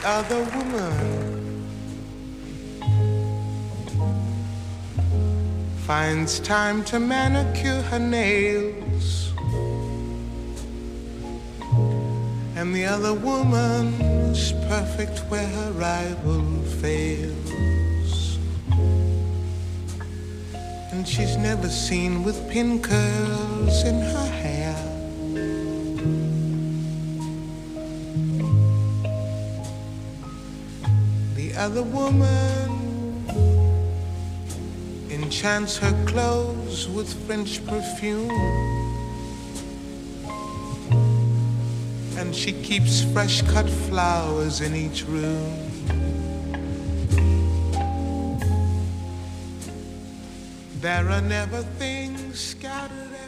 other woman finds time to manicure her nails, and the other woman's perfect where her rival fails. And she's never seen with pin curls in her hair. The other woman enchants her clothes with French perfume, and she keeps fresh cut flowers in each room. There are never things scattered